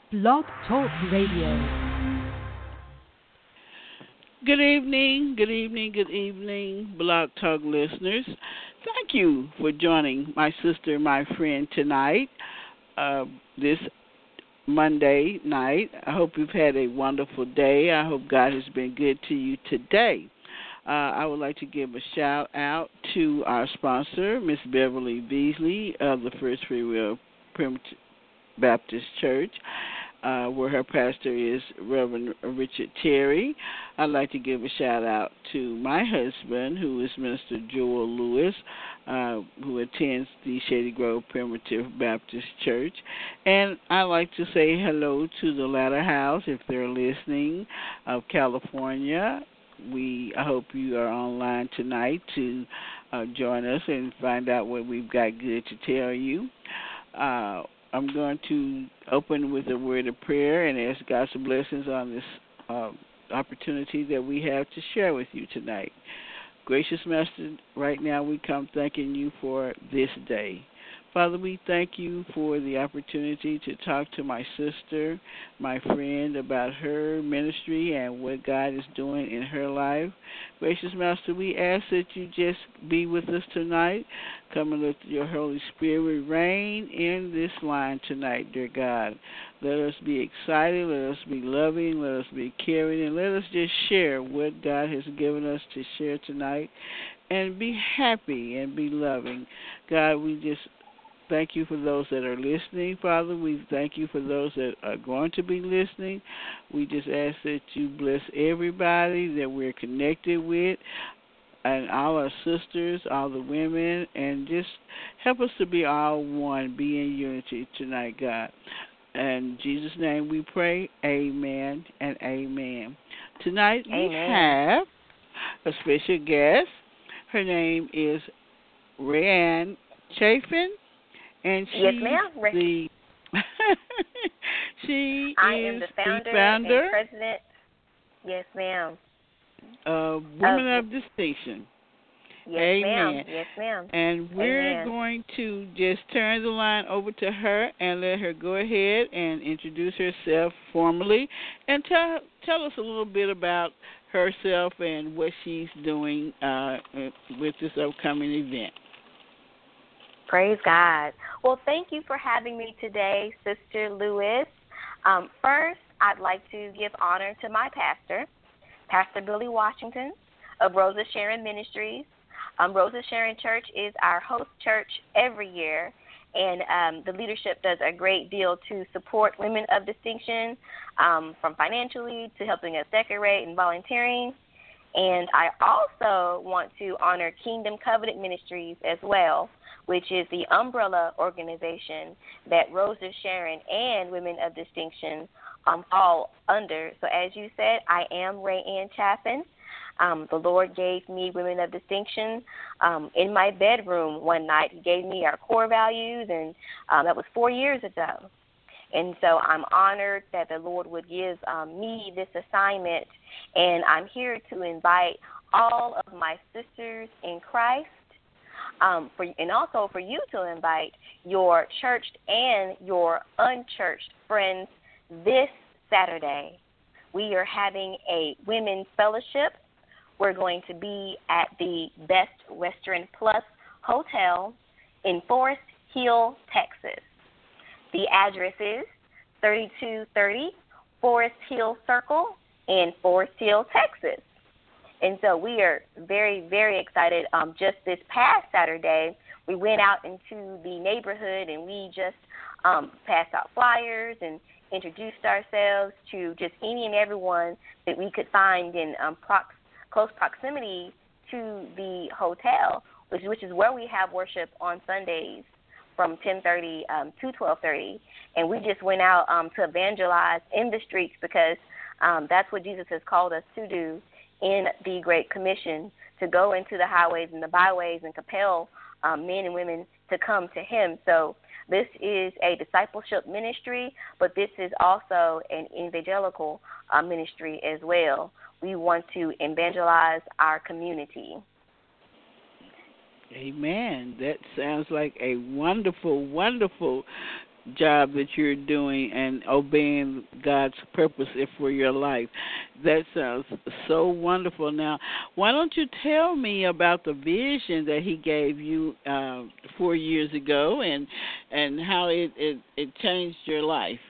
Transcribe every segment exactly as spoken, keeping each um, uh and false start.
Blog Talk Radio. Good evening, good evening, good evening, Blog Talk listeners. Thank you for joining my sister, my friend tonight, uh, this Monday night. I hope you've had a wonderful day. I hope God has been good to you today. Uh, I would like to give a shout out to our sponsor, Miss Beverly Beasley of the First Free Will Primitive Baptist Church, uh, where her pastor is Reverend Richard Terry. I'd like to give a shout out to my husband, who is Minister Joel Lewis, uh, who attends the Shady Grove Primitive Baptist Church. And I'd like to say hello to the Latter House, if they're listening, of California. We I hope you are online tonight to uh, join us and find out what we've got good to tell you. Uh, I'm going to open with a word of prayer and ask God's blessings on this uh, opportunity that we have to share with you tonight. Gracious Master, right now we come thanking you for this day. Father, we thank you for the opportunity to talk to my sister, my friend, about her ministry and what God is doing in her life. Gracious Master, we ask that you just be with us tonight. Come and let your Holy Spirit reign in this line tonight, dear God. Let us be excited, let us be loving, let us be caring, and let us just share what God has given us to share tonight and be happy and be loving. God, we just thank you for those that are listening, Father. We thank you for those that are going to be listening. We just ask that you bless everybody that we're connected with and all our sisters, all the women, and just help us to be all one, be in unity tonight, God. In Jesus' name we pray, amen and amen. Tonight we amen. have a special guest. Her name is Rayanne Chafin. And she's yes, ma'am. the she I is am the founder, the founder and president. Yes, ma'am. Of Women of, of Distinction. Yes, Amen. ma'am. Yes, ma'am. And we're Amen. going to just turn the line over to her and let her go ahead and introduce herself formally and tell tell us a little bit about herself and what she's doing uh, with this upcoming event. Praise God. Well, thank you for having me today, Sister Lewis. Um, first, I'd like to give honor to my pastor, Pastor Billy Washington of Rosa Sharon Ministries. Um, Rosa Sharon Church is our host church every year, and um, the leadership does a great deal to support women of distinction, um, from financially to helping us decorate and volunteering. And I also want to honor Kingdom Covenant Ministries as well, which is the umbrella organization that Rosa Sharon and Women of Distinction um, fall under. So as you said, I am Rayanne Chafin. Um, the Lord gave me Women of Distinction um, in my bedroom one night. He gave me our core values, and um, that was four years ago. And so I'm honored that the Lord would give um, me this assignment, and I'm here to invite all of my sisters in Christ, Um, for, and also for you to invite your churched and your unchurched friends this Saturday. We are having a women's fellowship. We're going to be at the Best Western Plus Hotel in Forest Hill, Texas. The address is thirty-two thirty Forest Hill Circle in Forest Hill, Texas. And so we are very, very excited. Um, just this past Saturday, we went out into the neighborhood and we just um, passed out flyers and introduced ourselves to just any and everyone that we could find in um, prox- close proximity to the hotel, which, which is where we have worship on Sundays from ten thirty um, to twelve thirty. And we just went out um, to evangelize in the streets because um, that's what Jesus has called us to do in the Great Commission, to go into the highways and the byways and compel um, men and women to come to him. So this is a discipleship ministry, but this is also an evangelical uh, ministry as well. We want to evangelize our community. Amen. That sounds like a wonderful, wonderful job that you're doing and obeying God's purpose for your life. That sounds so wonderful. Now, why don't you tell me about the vision that He gave you uh, four years ago and and how it, it, it changed your life?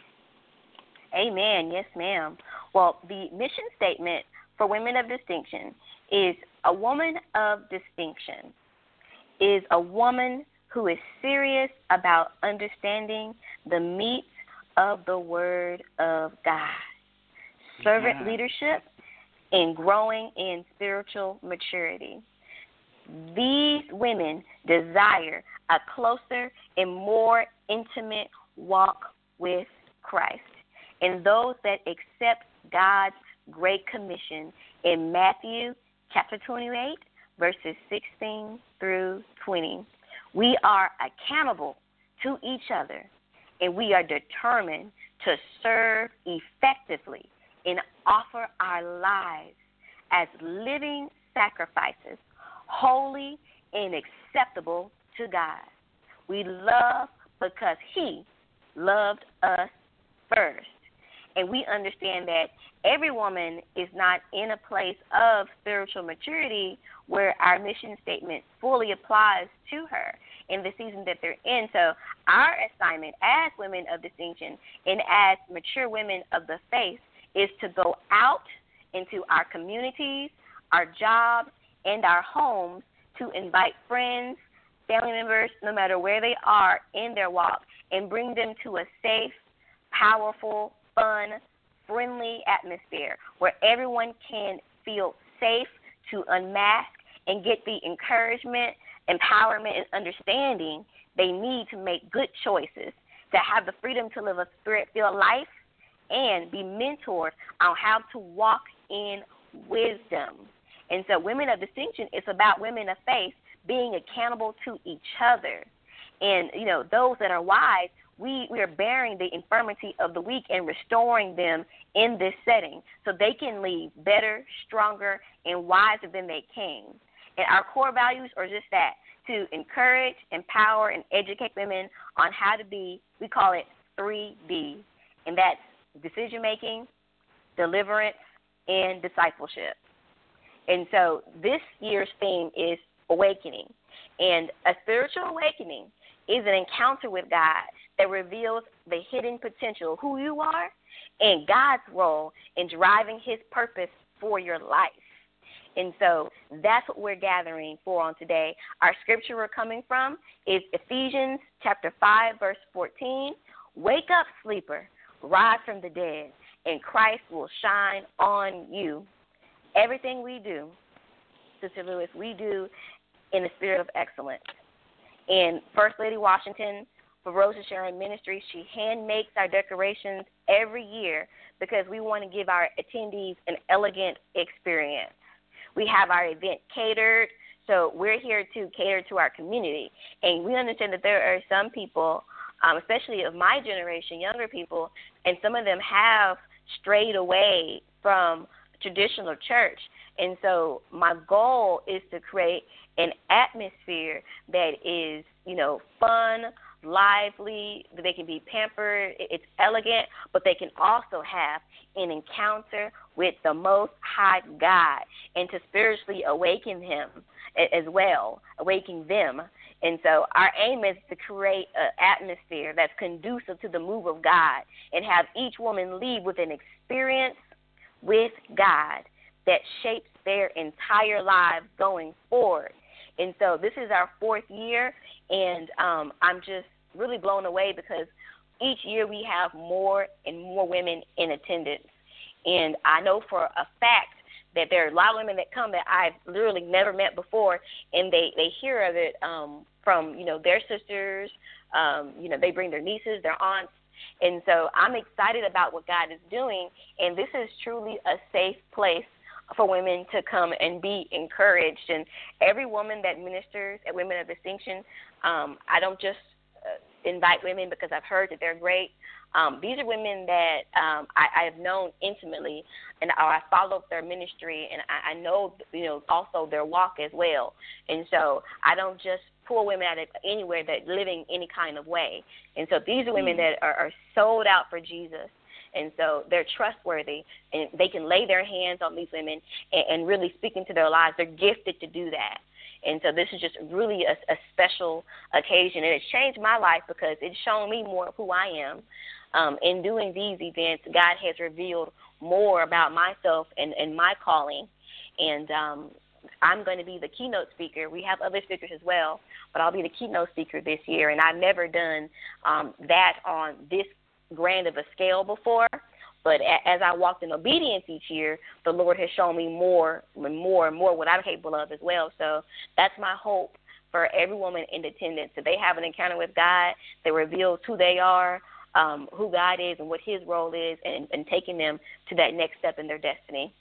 Amen. Yes, ma'am. Well, the mission statement for Women of Distinction is a woman of distinction is a woman who is serious about understanding the meat of the Word of God, servant Yeah. leadership, and growing in spiritual maturity. These women desire a closer and more intimate walk with Christ. And those that accept God's great commission in Matthew chapter twenty-eight, verses sixteen through twenty. We are accountable to each other, and we are determined to serve effectively and offer our lives as living sacrifices, holy and acceptable to God. We love because He loved us first. And we understand that every woman is not in a place of spiritual maturity where our mission statement fully applies to her in the season that they're in. So our assignment as women of distinction and as mature women of the faith is to go out into our communities, our jobs, and our homes to invite friends, family members, no matter where they are in their walk, and bring them to a safe, powerful, fun, friendly atmosphere where everyone can feel safe to unmask and get the encouragement, empowerment, and understanding they need to make good choices, to have the freedom to live a spirit-filled life, and be mentored on how to walk in wisdom. And so Women of Distinction is about women of faith being accountable to each other. And, you know, those that are wise, we, we are bearing the infirmity of the weak and restoring them in this setting so they can leave better, stronger, and wiser than they came. And our core values are just that, to encourage, empower, and educate women on how to be, we call it three D, and that's decision-making, deliverance, and discipleship. And so this year's theme is awakening. And a spiritual awakening is an encounter with God that reveals the hidden potential of who you are and God's role in driving His purpose for your life. And so that's what we're gathering for on today. Our scripture we're coming from is Ephesians chapter five, verse fourteen. Wake up, sleeper, rise from the dead, and Christ will shine on you. Everything we do, Sister Lewis, we do in the spirit of excellence. And First Lady Washington, for Rose of Sharon Ministries, she hand makes our decorations every year because we want to give our attendees an elegant experience. We have our event catered, so we're here to cater to our community. And we understand that there are some people, um, especially of my generation, younger people, and some of them have strayed away from traditional church. And so my goal is to create an atmosphere that is, you know, fun, lively, that they can be pampered, it's elegant, but they can also have an encounter with the Most High God and to spiritually awaken Him as well, awaken them. And so our aim is to create an atmosphere that's conducive to the move of God and have each woman leave with an experience with God that shapes their entire lives going forward. And so this is our fourth year, and um, I'm just really blown away because each year we have more and more women in attendance. And I know for a fact that there are a lot of women that come that I've literally never met before, and they, they hear of it um, from, you know, their sisters. Um, you know, they bring their nieces, their aunts. And so I'm excited about what God is doing, and this is truly a safe place for women to come and be encouraged. And every woman that ministers at Women of Distinction, um, I don't just uh, invite women because I've heard that they're great. Um, these are women that um, I, I have known intimately, and I follow their ministry, and I, I know, you know, also their walk as well. And so I don't just pull women out of anywhere that living any kind of way. And so these are women Mm. that are, are sold out for Jesus. And so they're trustworthy, and they can lay their hands on these women and, and really speak into their lives. They're gifted to do that. And so this is just really a, a special occasion. And it's changed my life because it's shown me more of who I am. Um, in doing these events, God has revealed more about myself and, and my calling. And um, I'm going to be the keynote speaker. We have other speakers as well, but I'll be the keynote speaker this year. And I've never done um, that on this grand of a scale before, but a- as I walked in obedience each year, the Lord has shown me more and more and more what I'm capable of as well. So that's my hope for every woman in attendance, that they have an encounter with God that reveals who they are, um, who God is and what his role is, and, and taking them to that next step in their destiny.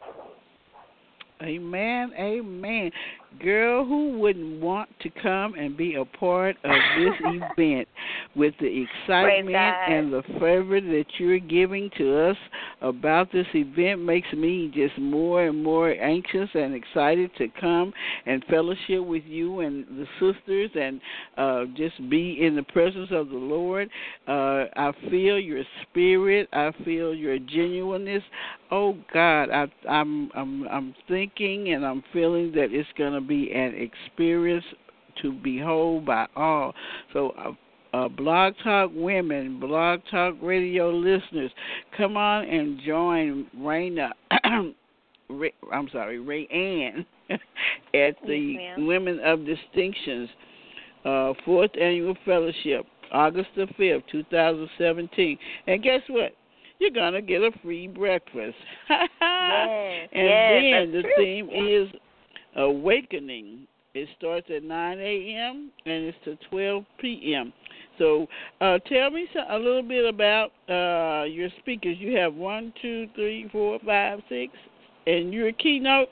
Amen, amen. Girl, who wouldn't want to come and be a part of this event with the excitement and the fervor that you're giving to us about this event makes me just more and more anxious and excited to come and fellowship with you and the sisters and uh, just be in the presence of the Lord. Uh, I feel your spirit. I feel your genuineness. Oh God, I, I'm I'm I'm thinking and I'm feeling that it's going to be an experience to behold by all. So, uh, uh, Blog Talk women, Blog Talk Radio listeners, come on and join Raina. Ray, I'm sorry, Ray Ann at the yes, Women of Distinctions uh, fourth Annual Fellowship, August the fifth, two thousand seventeen. And guess what? You're going to get a free breakfast. yes, and yes, then the true. theme is Awakening. It starts at nine a.m. and it's to twelve p.m. So uh, tell me so, a little bit about uh, your speakers. You have one, two, three, four, five, six, and you're a keynote?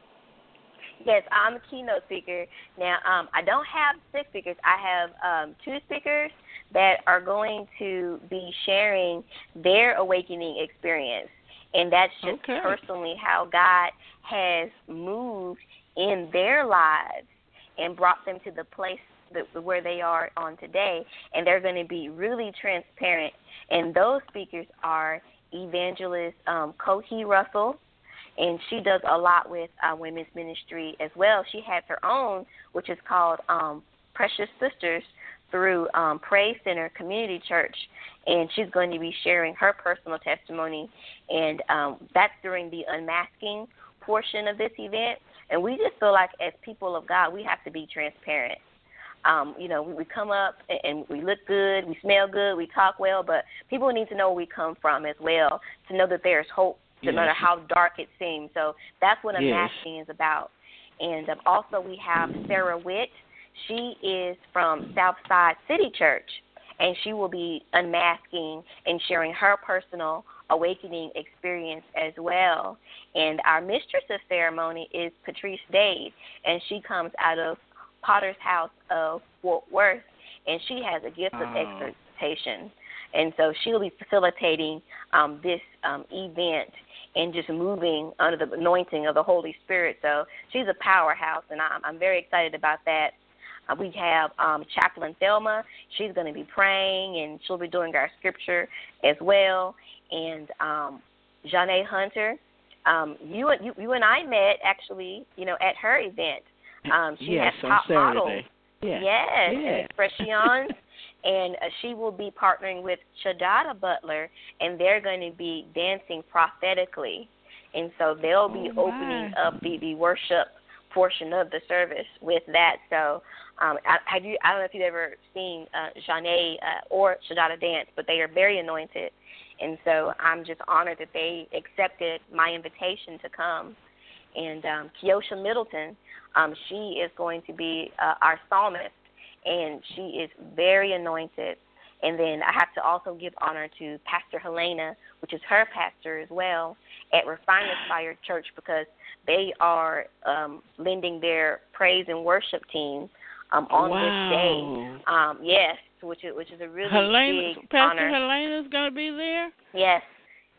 Yes, I'm a keynote speaker. Now, um, I don't have six speakers. I have um, two speakers that are going to be sharing their awakening experience. And that's just okay. personally how God has moved in their lives and brought them to the place that, where they are on today. And they're going to be really transparent. And those speakers are Evangelist um, Kohi Russell, and she does a lot with uh, women's ministry as well. She has her own, which is called um, Precious Sisters, through um, Praise Center Community Church, and she's going to be sharing her personal testimony, and um, that's during the unmasking portion of this event. And we just feel like as people of God, we have to be transparent. Um, you know, we, we come up and we look good, we smell good, we talk well, but people need to know where we come from as well, to know that there's hope, no yes. matter how dark it seems. So that's what yes. unmasking is about. And um, also we have Sarah Witt. She is from Southside City Church, and she will be unmasking and sharing her personal awakening experience as well. And our mistress of ceremony is Patrice Dade, and she comes out of Potter's House of Fort Worth, and she has a gift oh. of exhortation. And so she'll be facilitating um, this um, event and just moving under the anointing of the Holy Spirit. So she's a powerhouse, and I'm, I'm very excited about that. Uh, we have um, Chaplain Thelma. She's going to be praying, and she'll be doing our scripture as well. And um, Janae Hunter, um, you, you you and I met, actually, you know, at her event. Um, she yes, has top models. Yeah. Yes, yeah. Expressions. And uh, she will be partnering with Shadada Butler, and they're going to be dancing prophetically. And so they'll be oh, opening my. up the, the worship portion of the service with that. So um, I, have you, I don't know if you've ever seen uh, Janae uh, or Shadada dance, but they are very anointed. And so I'm just honored that they accepted my invitation to come. And um, Keosha Middleton, um, she is going to be uh, our psalmist, and she is very anointed. And then I have to also give honor to Pastor Helena, which is her pastor as well, at Refiner's Fire Church, because they are um, lending their praise and worship team um, on wow. this day. Um, yes, which is, which is a really Helena, big Pastor honor. Helena's going to be there? Yes.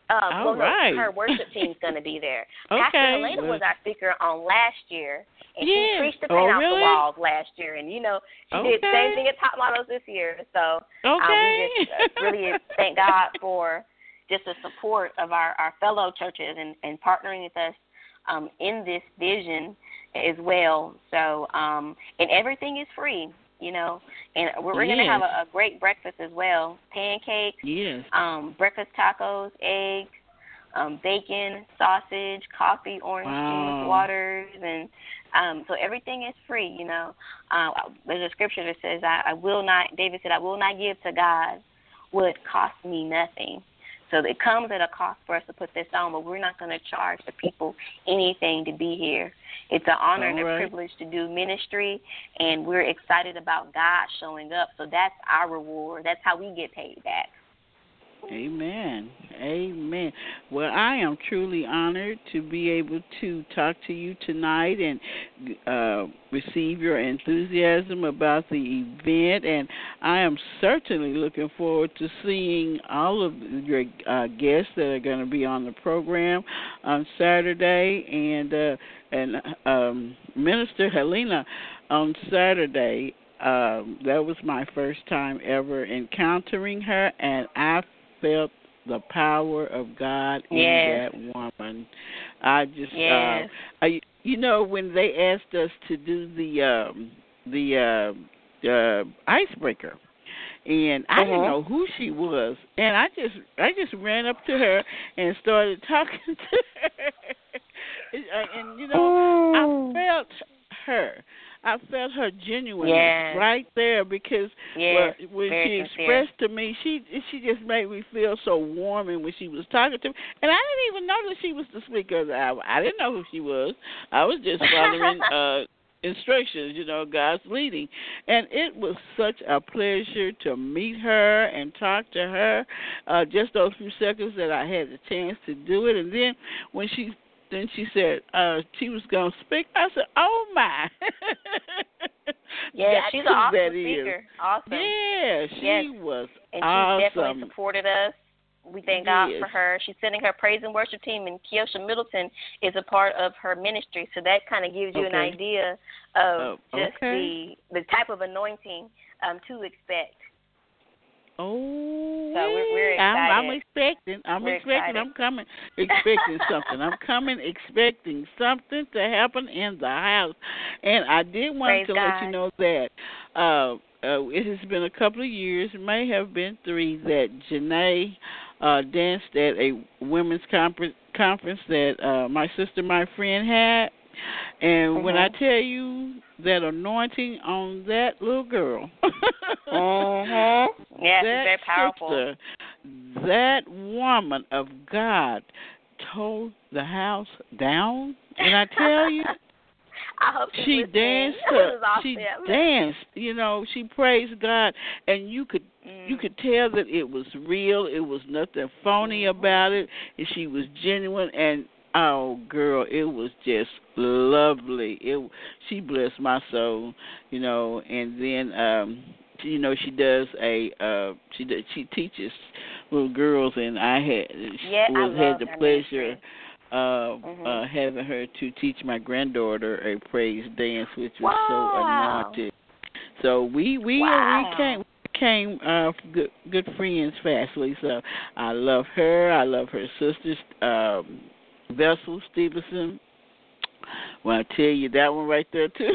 Um, All well, no, right. her worship team's going to be there. Okay. Pastor Helena well, was our speaker on last year, and yes. she preached the Oh, paint out really? the walls last year. And, you know, she Okay. did the same thing at Top Models this year. So Okay. um, we just uh, really thank God for just the support of our, our fellow churches and, and partnering with us um, in this vision as well. So, um, and everything is free. You know, and we're, we're yes. going to have a, a great breakfast as well. Pancakes, yes. um, breakfast tacos, eggs, um, bacon, sausage, coffee, orange wow. juice, waters, and um, so everything is free, you know. Uh, there's a scripture that says, I, I will not, David said, I will not give to God what cost me nothing. So it comes at a cost for us to put this on, but we're not going to charge the people anything to be here. It's an honor All and a right. privilege to do ministry, and we're excited about God showing up. So that's our reward. That's how we get paid back. Amen. Amen. Well, I am truly honored to be able to talk to you tonight and uh, receive your enthusiasm about the event. And I am certainly looking forward to seeing all of your uh, guests that are going to be on the program on Saturday. And uh, and um, Minister Helena on Saturday, um, that was my first time ever encountering her, and I felt the power of God in yes. that woman. I just, yes. uh, I, you know, when they asked us to do the um, the uh, uh, icebreaker, and I uh-huh. didn't know who she was, and I just, I just ran up to her and started talking to her, and you know, Ooh. I felt her. I felt her genuineness yes. right there because yes. well, when Very she sincere. expressed to me, she she just made me feel so warm, and when she was talking to me, and I didn't even know that she was the speaker of the hour. I didn't know who she was. I was just following uh, instructions, you know, God's leading, and it was such a pleasure to meet her and talk to her. Uh, just those few seconds that I had the chance to do it, and then when she. Then she said uh, she was going to speak. I said, oh, my. Yeah, she's an awesome speaker. Is. Awesome. Yeah, she yes. was and awesome. And she definitely supported us. We thank yes. God for her. She's sending her praise and worship team, and Keosha Middleton is a part of her ministry. So that kind of gives you okay. an idea of oh, just okay. the the type of anointing um, to expect. Oh, so we're, we're excited. I'm, I'm expecting. I'm we're expecting. Excited. I'm coming, expecting something. I'm coming, expecting something to happen in the house. And I did want Praise to God. let you know that uh, uh, it has been a couple of years, it may have been three, that Janae uh, danced at a women's conference, conference that uh, my sister, my friend, had. And mm-hmm. when I tell you that anointing on that little girl, mm-hmm. yes, that it's very powerful. Sister, that woman of God tore the house down. And I tell you, I hope she danced. Her, awesome. She danced. You know, she praised God, and you could mm. you could tell that it was real. It was nothing phony mm-hmm. about it, and she was genuine. And oh, girl, it was just lovely. It she blessed my soul, you know. And then, um, you know, she does a uh, she does, she teaches little girls, and I had yeah, was I had the pleasure of mm-hmm. uh, having her to teach my granddaughter a praise dance, which was wow. so anointed. So we we wow. we came. Became uh, good good friends fastly. So I love her. I love her sisters. Um, Vessel Stevenson. Well, I tell you that one right there too.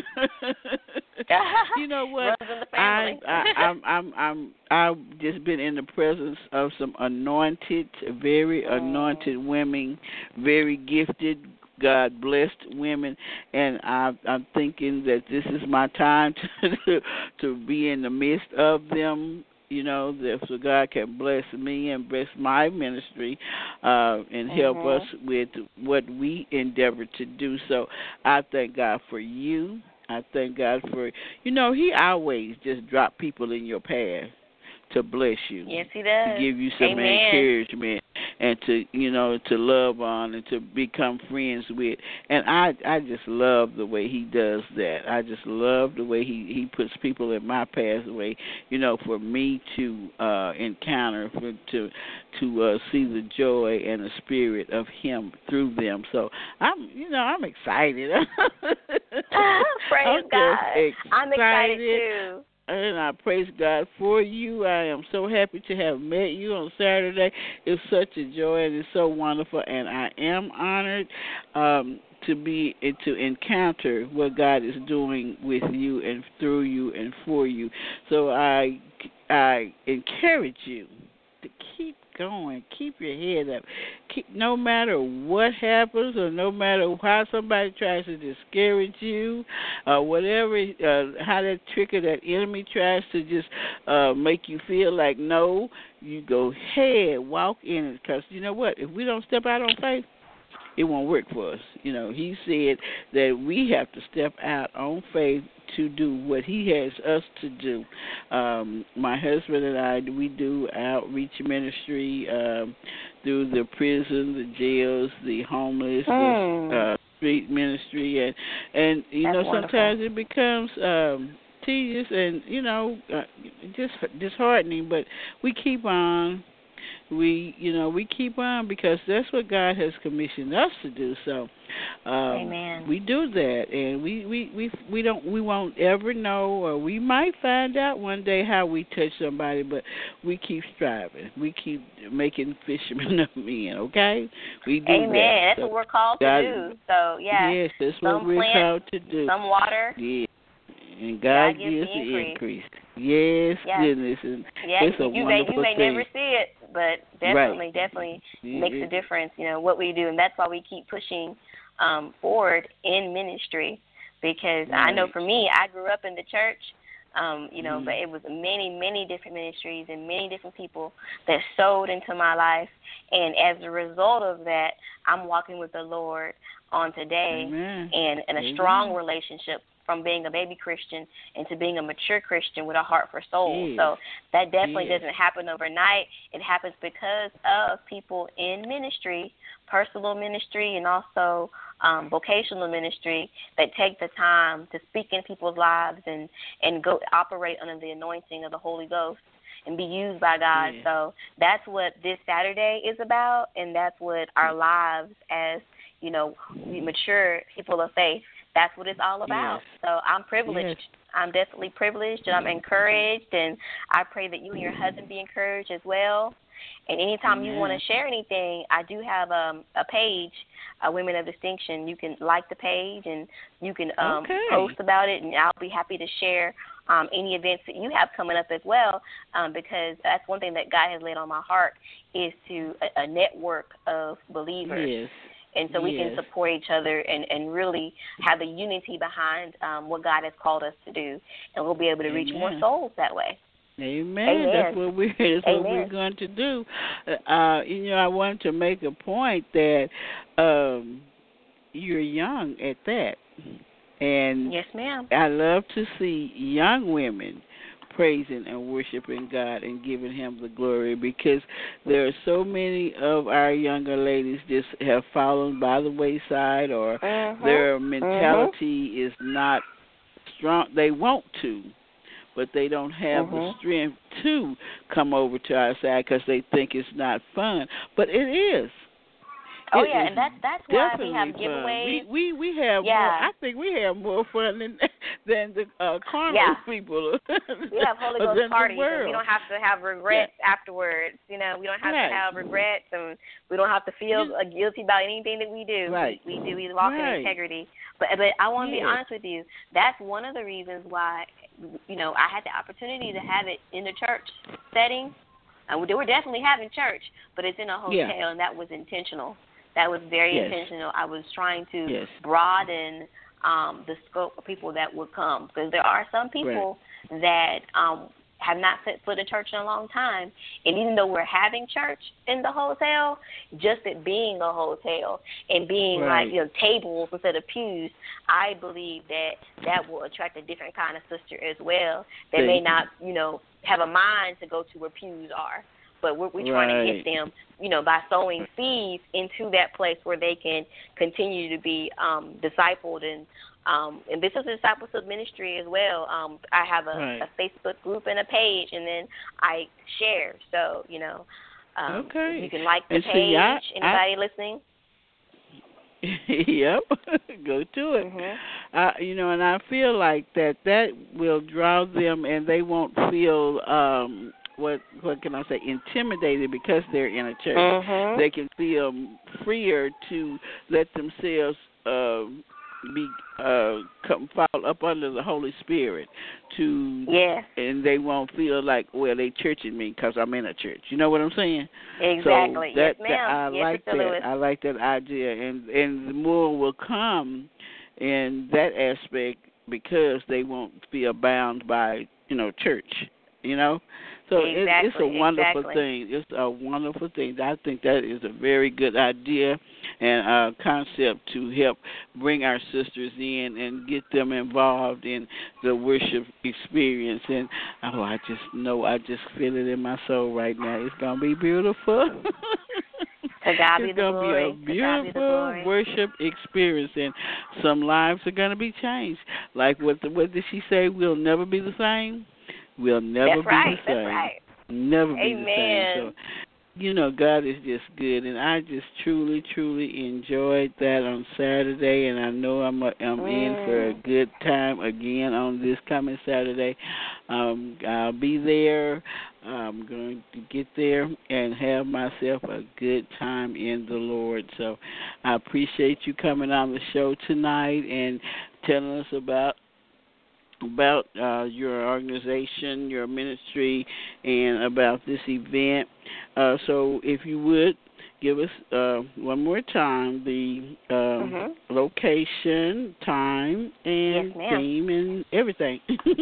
You know what? I, I I'm I'm I'm I've just been in the presence of some anointed, very mm. anointed women, very gifted, God blessed women, and I, I'm thinking that this is my time to to be in the midst of them. You know, that so God can bless me and bless my ministry uh, and help mm-hmm. us with what we endeavor to do. So I thank God for you. I thank God for, you know, He always just drop people in your path to bless you. Yes, He does. To give you some Amen. encouragement. and to you know to love on and to become friends with. And I I just love the way he does that. I just love the way he he puts people in my pathway, you know, for me to uh, encounter, for to to uh, see the joy and the spirit of him through them. So I'm you know I'm excited. Praise I'm God. excited. I'm excited too. And I praise God for you. I am so happy to have met you on Saturday. It's such a joy and it's so wonderful. And I am honored um, to be to encounter what God is doing with you and through you and for you. So I I encourage you to keep going. Keep your head up. Keep, no matter what happens or no matter how somebody tries to discourage you, uh, whatever, uh, how that trick of that enemy tries to just uh, make you feel like no, you go ahead, walk in it. Because you know what? If we don't step out on faith, it won't work for us. You know, he said that we have to step out on faith to do what he has us to do. Um, my husband and I, we do outreach ministry um, through the prison, the jails, the homeless, mm. the uh, street ministry, and and you That's know wonderful. sometimes it becomes um, tedious and you know uh, just disheartening, but we keep on. We, you know, we keep on because that's what God has commissioned us to do. So, um, Amen. we do that, and we, we, we, we don't, we won't ever know, or we might find out one day how we touch somebody, but we keep striving. We keep making fishermen of men. Okay, we do Amen. that. That's so what we're called God, to do. So yeah, yes, that's some what we're plant, called to do. some water. Yeah. And God, God gives gives the the increase. increase. Yes, Yes. goodness, and Yeah, it's a you may wonderful you may thing. never see it, but definitely, Right. definitely Yeah. makes a difference. You know what we do, and that's why we keep pushing um, forward in ministry. Because I know Right. for me, I grew up in the church, um, you know, Mhm. but it was many, many different ministries and many different people that sowed into my life, and as a result of that, I'm walking with the Lord on today, Amen. and in a Amen. strong relationship. From being a baby Christian into being a mature Christian with a heart for souls. Yes. So that definitely Yes. doesn't happen overnight. It happens because of people in ministry, personal ministry, and also um, vocational ministry that take the time to speak in people's lives and, and go operate under the anointing of the Holy Ghost and be used by God. Yeah. So that's what this Saturday is about, and that's what our lives as, you know, we mature people of faith, that's what it's all about. Yes. So I'm privileged. Yes. I'm definitely privileged, and I'm encouraged, and I pray that you and your husband be encouraged as well. And anytime Amen. you want to share anything, I do have um, a page, uh, Women of Distinction. You can like the page, and you can um, Okay. post about it, and I'll be happy to share um, any events that you have coming up as well, um, because that's one thing that God has laid on my heart is to a, a network of believers. Yes. And so we Yes. can support each other and, and really have the unity behind um, what God has called us to do. And we'll be able to reach more Amen. souls that way. Amen. Amen. That's what we're. That's Amen. what we're going to do. Uh, you know, I wanted to make a point that um, you're young at that, and Yes, ma'am. I love to see young women praising and worshiping God and giving Him the glory, because there are so many of our younger ladies just have fallen by the wayside, or Mm-hmm. their mentality mm-hmm. is not strong. They want to, but they don't have mm-hmm. the strength to come over to our side because they think it's not fun. But it is. Oh It yeah, is and that's that's why we have definitely fun. giveaways. We, we we have Yeah. more. I think we have more fun than than the uh, carnal Yeah. people. We have Holy than Ghost the parties, and world. we don't have to have regrets Yeah. afterwards. You know, we don't have Right. to have regrets, and we don't have to feel You- uh, guilty about anything that we do. Right. We, we do. We walk Right. in integrity. But but I want to Yeah. be honest with you. That's one of the reasons why, you know, I had the opportunity to have it in the church setting. And we were definitely having church, but it's in a hotel, Yeah. and that was intentional. That was very Yes. intentional. I was trying to Yes. broaden um, the scope of people that would come, because there are some people right. that um, have not set foot in church in a long time, and even though we're having church in the hotel, just it being a hotel and being right. like, you know, tables instead of pews, I believe that that will attract a different kind of sister as well. They Thank may you. not, you know, have a mind to go to where pews are, but we're, we're trying right. to get them, you know, by sowing seeds into that place where they can continue to be um, discipled. And um, and this is a discipleship ministry as well. Um, I have a, right. a Facebook group and a page, and then I share. So, you know, um, okay. you can like the and page. see, I, Anybody I, listening? Yep, go to it. Mm-hmm. Uh, you know, and I feel like that that will draw them, and they won't feel um, what what can I say, intimidated because they're in a church. Mm-hmm. They can feel freer to let themselves uh, be uh, come fall up under the Holy Spirit. To yeah, and they won't feel like, well, they churching me because I'm in a church. You know what I'm saying? Exactly. So that, yes, ma'am. that I yes, like Mister that. Lewis. I like that idea, and and the more will come in that aspect because they won't feel bound by, you know, church. You know, so exactly, it, it's a wonderful exactly. thing. It's a wonderful thing. I think that is a very good idea and a concept to help bring our sisters in and get them involved in the worship experience. And oh, I just know, I just feel it in my soul right now. It's gonna be beautiful. To God be it's the gonna glory. be a beautiful worship experience, and some lives are gonna be changed. Like what? The, what did she say? We'll never be the same. We'll never That's be right. the same. That's right. Never Amen. be the same. So, you know, God is just good, and I just truly, truly enjoyed that on Saturday, and I know I'm a, I'm mm. in for a good time again on this coming Saturday. Um, I'll be there. I'm going to get there and have myself a good time in the Lord. So I appreciate you coming on the show tonight and telling us about about uh, your organization, your ministry, and about this event. Uh, so if you would, give us uh, one more time the uh, mm-hmm. location, time, and yes, theme, and everything. yes,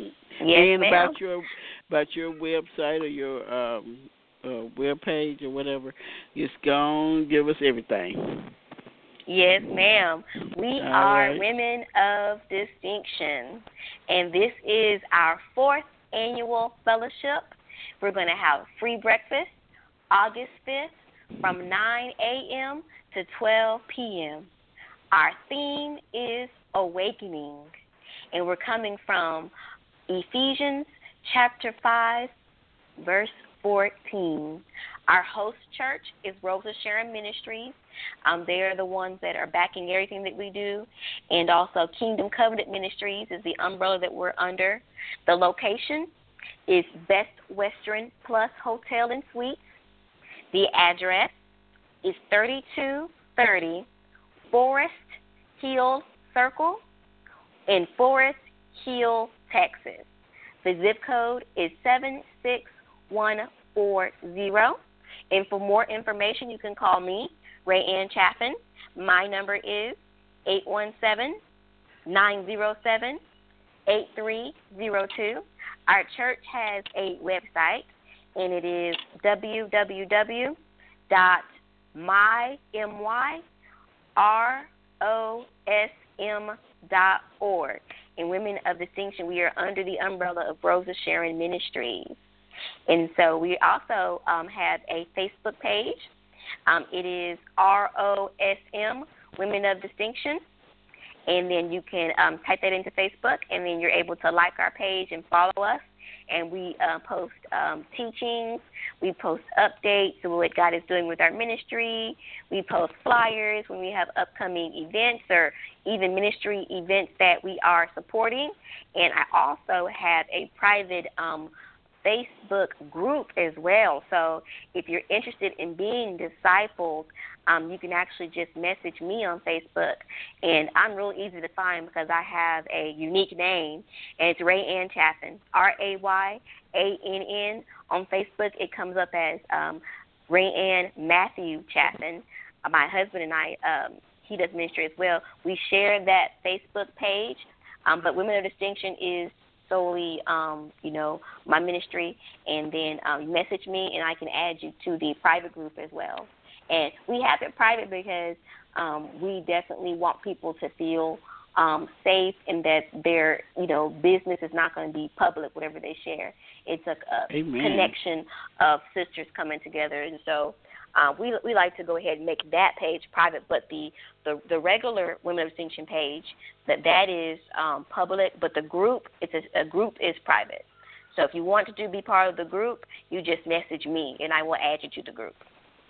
and ma'am. about your about your website or your um, uh, web page or whatever. Just go on, give us everything. Yes, ma'am. We All are right. Women of Distinction, and this is our fourth annual fellowship. We're going to have free breakfast August fifth from nine a.m. to twelve p.m. Our theme is Awakening, and we're coming from Ephesians chapter five, verse fourteen. Our host church is Rose of Sharon Ministries. Um, they are the ones that are backing everything that we do. And also Kingdom Covenant Ministries is the umbrella that we're under. The location is Best Western Plus Hotel and Suites. The address is thirty-two thirty Forest Hill Circle in Forest Hill, Texas. The zip code is seven six one four zero. And for more information, you can call me, Ray Ann Chaffin. My number is eight one seven, nine zero seven, eight three zero two. Our church has a website, and it is w w w dot my rosm dot org. In Women of Distinction, we are under the umbrella of Rose of Sharon Ministries. And so we also um, have a Facebook page. Um, it is R O S M, Women of Distinction. And then you can um, type that into Facebook, and then you're able to like our page and follow us. And we uh, post um, teachings. We post updates of what God is doing with our ministry. We post flyers when we have upcoming events or even ministry events that we are supporting. And I also have a private um Facebook group as well. So if you're interested in being discipled, um, you can actually just message me on Facebook. And I'm real easy to find because I have a unique name, and it's Ray Ann Chaffin, R A Y A N N. On Facebook, it comes up as um, Ray Ann Matthew Chaffin. Uh, my husband and I, um, he does ministry as well. We share that Facebook page, um, but Women of Distinction is solely, um, you know, my ministry, and then um, message me, and I can add you to the private group as well. And we have it private because um, we definitely want people to feel um, safe and that their, you know, business is not going to be public, whatever they share. It's a, a Amen. connection of sisters coming together. And so uh, we we like to go ahead and make that page private, but the, the, the regular Women of Distinction page, that that is um, public, but the group, it's a, a group is private. So if you want to do, be part of the group, you just message me, and I will add you to the group.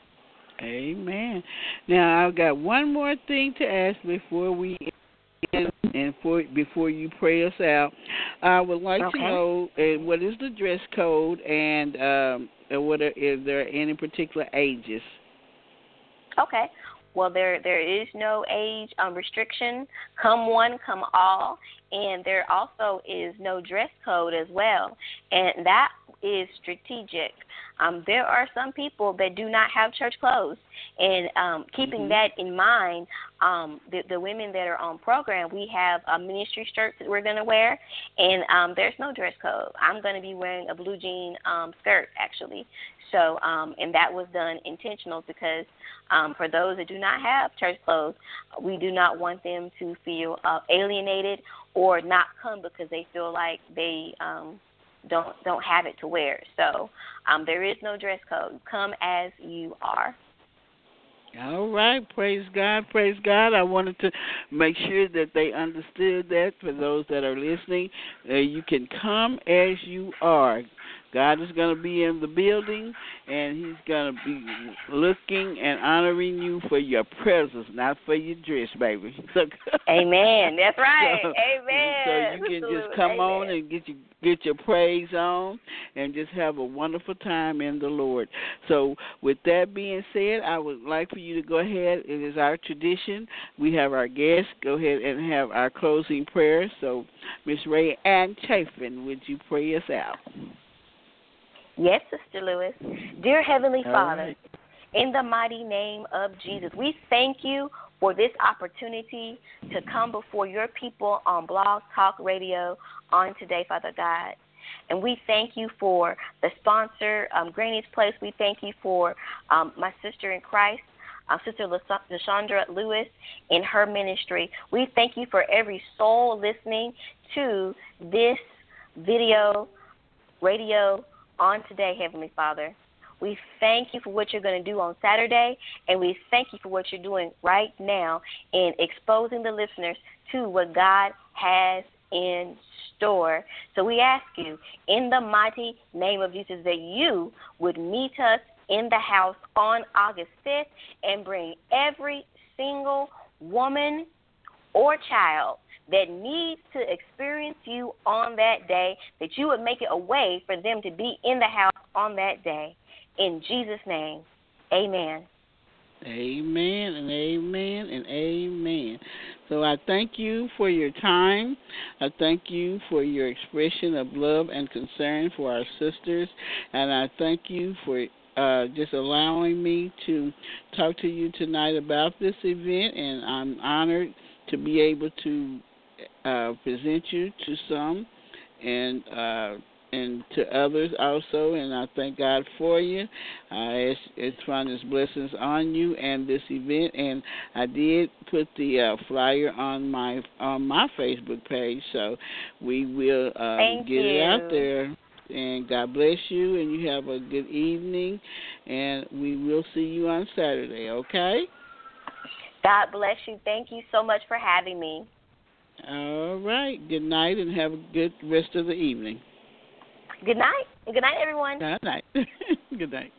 Amen. Now, I've got one more thing to ask before we end and for, before you pray us out. I would like Okay. to know uh, what is the dress code and um, uh, what are, is there any particular ages? Okay. Well, there there is no age um, restriction. Come one, come all. And there also is no dress code as well. And that is strategic. Um, there are some people that do not have church clothes. And um, keeping mm-hmm. that in mind, um, the, the women that are on program, we have a ministry shirt that we're going to wear. And um, there's no dress code. I'm going to be wearing a blue jean um, skirt, actually. So, um, and that was done intentional because um, for those that do not have church clothes, we do not want them to feel uh, alienated or not come because they feel like they um, don't don't have it to wear. So um, there is no dress code. Come as you are. All right. Praise God. Praise God. I wanted to make sure that they understood that for those that are listening. Uh, you can come as you are. God is going to be in the building, and he's going to be looking and honoring you for your presence, not for your dress, baby. So, Amen. That's right. So, Amen. so you can just come Amen. on and get your, get your praise on and just have a wonderful time in the Lord. So with that being said, I would like for you to go ahead. It is our tradition. We have our guests go ahead and have our closing prayer. So, Miss Ray Ann Chafin, would you pray us out? Yes, Sister Lewis. Dear Heavenly All Father, right. in the mighty name of Jesus, we thank you for this opportunity to come before your people on Blog Talk Radio on today, Father God. And we thank you for the sponsor, um, Granny's Place. We thank you for um, my sister in Christ, uh, Sister LaShondra Lewis, in her ministry. We thank you for every soul listening to this video, radio, on today, Heavenly Father. We thank you for what you're going to do on Saturday, and we thank you for what you're doing right now in exposing the listeners to what God has in store. So we ask you, in the mighty name of Jesus, that you would meet us in the house on August fifth and bring every single woman or child that needs to experience you on that day, that you would make it a way for them to be in the house on that day. In Jesus' name, amen. Amen and amen and amen. So I thank you for your time. I thank you for your expression of love and concern for our sisters. And I thank you for uh, just allowing me to talk to you tonight about this event. And I'm honored to be able to Uh, present you to some and uh, and to others also, and I thank God for you. I ask, it's found His blessings on you and this event, and I did put the uh, flyer on my on my Facebook page, so we will um, get you. it out there. And God bless you, and you have a good evening, and we will see you on Saturday. Okay? God bless you. Thank you so much for having me. All right. Good night and have a good rest of the evening. Good night. Good night, everyone. Good night. Good night.